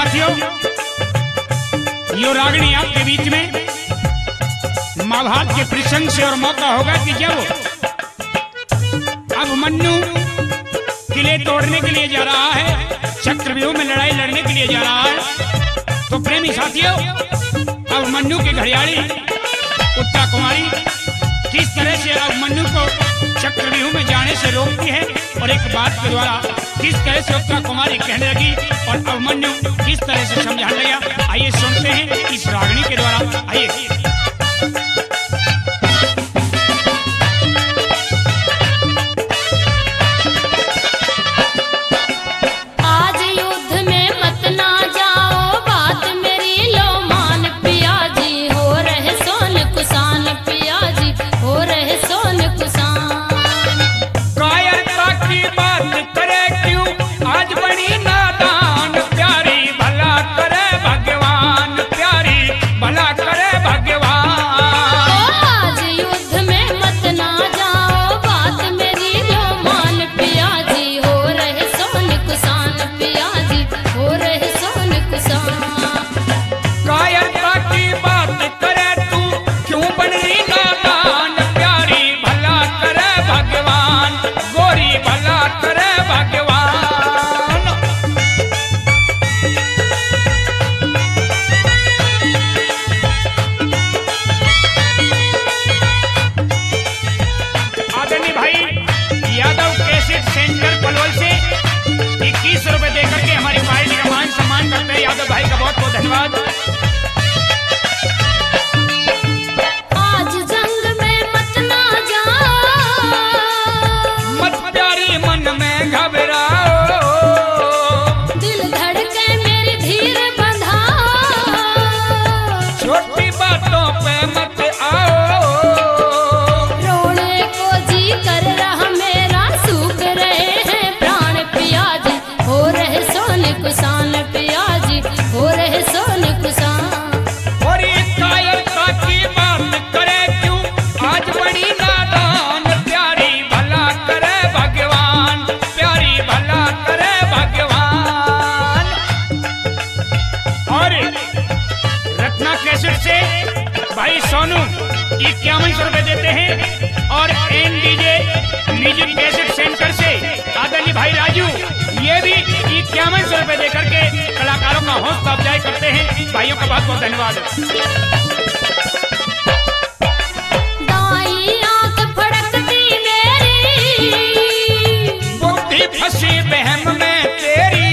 साथियों, यो रागनी आपके बीच में महाभारत के प्रसंग से और मौका होगा कि जब अब मन्नु किले तोड़ने के लिए जा रहा है, चक्रव्यूह में लड़ाई लड़ने के लिए जा रहा है, तो प्रेमी साथियों अब मन्नु की घड़ियाली उत्ता कुमारी किस तरह से अब मन्नु को चक्रव्यूह में जाने से रोकती है और एक बात के द्वारा किस तरह से उत्ता कुमारी कहने लगी और अभिमन्यु किस तरह से समझाने लगा। आइए सुनते हैं इस रागनी के द्वारा। आइए भाई सोनू 5100 रुपए देते हैं और एनडीजे म्यूजिक कैसेट सेंटर से आदरणीय भाई राजू ये भी 5100 रुपए देकर के कलाकारों का हौसला अफजाई करते हैं। भाइयों का बहुत बहुत धन्यवाद। बुद्धि फंसी बहम में तेरी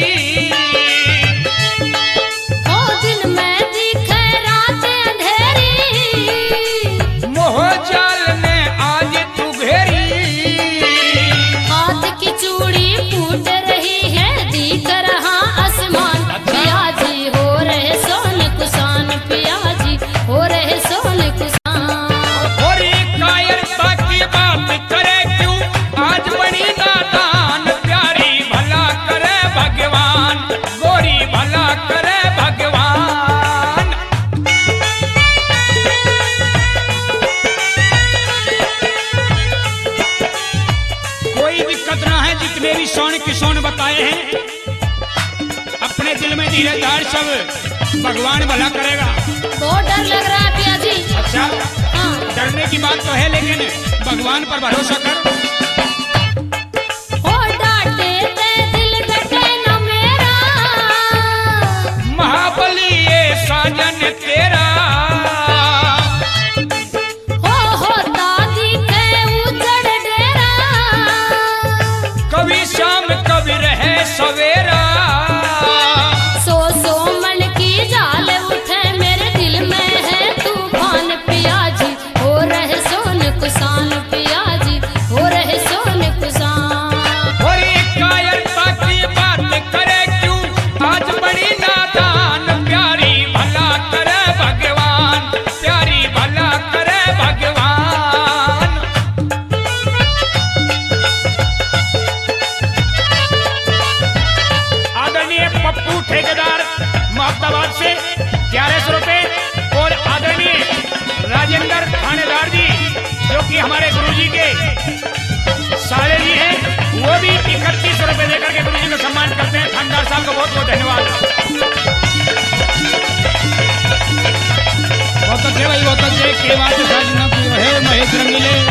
मेरी सोन किशोन बताए हैं अपने दिल में धीरेदार सब भगवान भला करेगा। बहुत डर लग रहा है पिया जी। अच्छा हाँ। डरने की बात तो है लेकिन भगवान पर भरोसा कर। ओ डांटे ते दिल डटे न मेरा महाबली ये साजन तेरा सवेरा सो मन की जाल उठे मेरे दिल में है तूफान पिया जी हो रहे सोन कुसान पिया जी हो रहे सोन कुसान। और कायरता की बात करे क्यों आज बड़ी नादान प्यारी भला करे भगवान प्यारी भला करे भगवान। पप्पू ठेकेदार मोहब्बाबाद से 1100 रुपए और आदरणीय राजेंद्र थानेदार जी जो कि हमारे गुरुजी के साले जी हैं वो भी 3100 रुपए देकर के गुरुजी को सम्मान करते हैं। थानेदार साहब को बहुत बहुत धन्यवाद। ये बात साजना है महेश रंगीले